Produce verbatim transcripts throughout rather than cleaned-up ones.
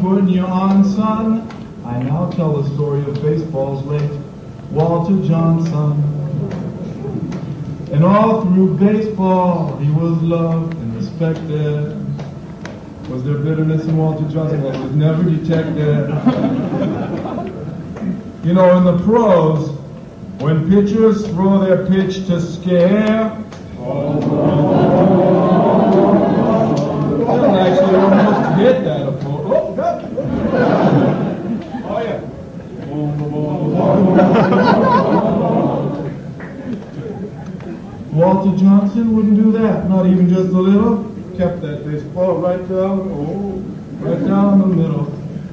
putting you on, son. I now tell the story of baseball's late Walter Johnson. And all through baseball, he was loved and respected. Was there bitterness in Walter Johnson? Well, it was never detected. You know, in the pros, when pitchers throw their pitch to scare, I don't actually almost hit that approach. Oh, God. Oh, yeah. Walter Johnson wouldn't do that, not even just a little. Kept that baseball right down, oh, right down the middle.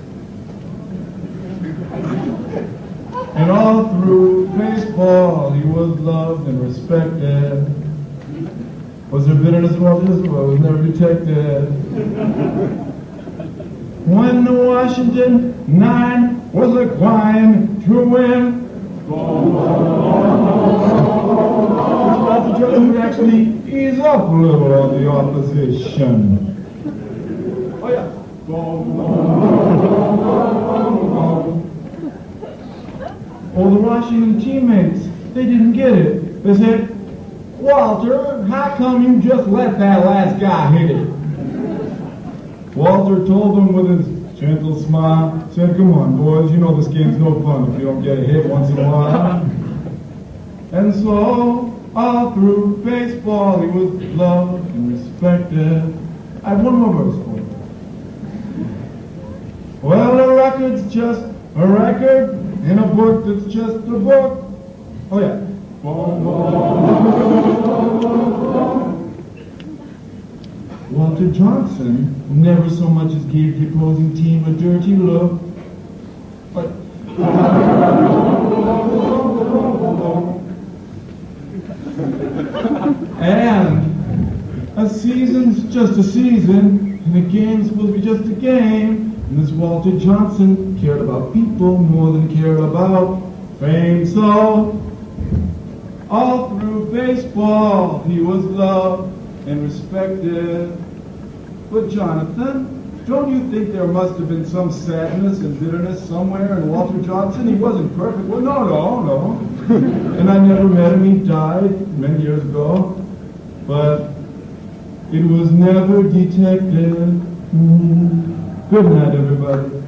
And all through baseball, he was loved and respected. Was there bitterness in Walter Johnson? Well, it was never detected. When the Washington Nine was requiring to win, Walter Johnson would actually ease up a little on the opposition. Oh, yeah. All the Washington teammates, they didn't get it. They said, Walter, how come you just let that last guy hit it? Walter told them with his gentle smile, said, come on, boys, you know this game's no fun if you don't get a hit once in a while. And so, all through baseball, he was loved and respected. I have one more verse for you. Well, a record's just a record in a book that's just a book. Oh, yeah. Walter Johnson never so much as gave the opposing team a dirty look. But and a season's just a season, and a game's supposed to be just a game. And this Walter Johnson cared about people more than cared about fame. So, all through baseball, he was loved and respected. But Jonathan, don't you think there must have been some sadness and bitterness somewhere in Walter Johnson? He wasn't perfect. Well, no, no, no. And I never met him. He died many years ago. But it was never detected. Mm. Good night, everybody.